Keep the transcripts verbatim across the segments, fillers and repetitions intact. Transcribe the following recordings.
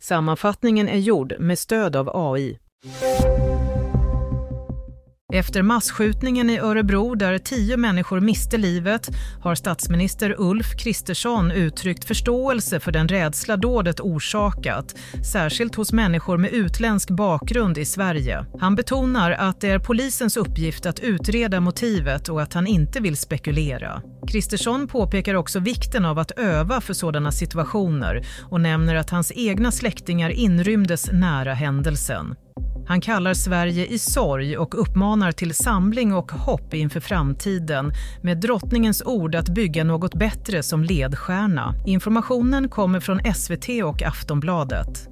Sammanfattningen är gjord med stöd av A I. Efter massskjutningen i Örebro där tio människor miste livet har statsminister Ulf Kristersson uttryckt förståelse för den rädsla dådet orsakat, särskilt hos människor med utländsk bakgrund i Sverige. Han betonar att det är polisens uppgift att utreda motivet och att han inte vill spekulera. Kristersson påpekar också vikten av att öva för sådana situationer och nämner att hans egna släktingar inrymdes nära händelsen. Han kallar Sverige i sorg och uppmanar till samling och hopp inför framtiden med drottningens ord att bygga något bättre som ledstjärna. Informationen kommer från S V T och Aftonbladet.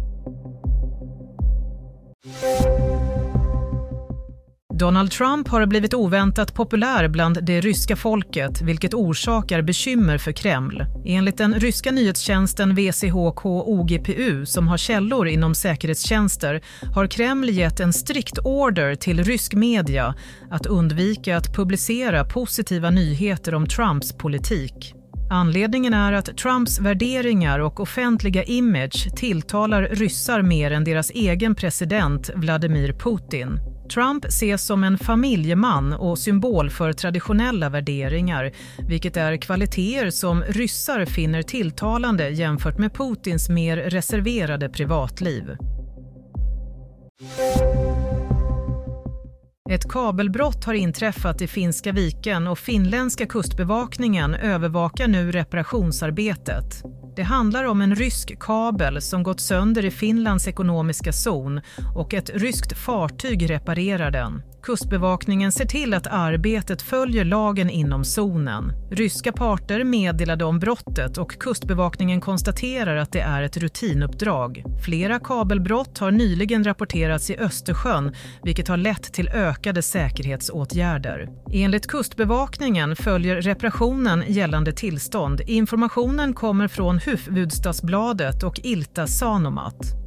Donald Trump har blivit oväntat populär bland det ryska folket, vilket orsakar bekymmer för Kreml. Enligt den ryska nyhetstjänsten V C H K O G P U, som har källor inom säkerhetstjänster, har Kreml gett en strikt order till rysk media att undvika att publicera positiva nyheter om Trumps politik. Anledningen är att Trumps värderingar och offentliga image tilltalar ryssar mer än deras egen president Vladimir Putin. Trump ses som en familjeman och symbol för traditionella värderingar, vilket är kvaliteter som ryssar finner tilltalande jämfört med Putins mer reserverade privatliv. Ett kabelbrott har inträffat i Finska viken och finländska kustbevakningen övervakar nu reparationsarbetet. Det handlar om en rysk kabel som gått sönder i Finlands ekonomiska zon och ett ryskt fartyg reparerar den. Kustbevakningen ser till att arbetet följer lagen inom zonen. Ryska parter meddelade om brottet och kustbevakningen konstaterar att det är ett rutinuppdrag. Flera kabelbrott har nyligen rapporterats i Östersjön, vilket har lett till ökade säkerhetsåtgärder. Enligt kustbevakningen följer reparationen gällande tillstånd. Informationen kommer från Hufvudstadsbladet och Ilta Sanomat.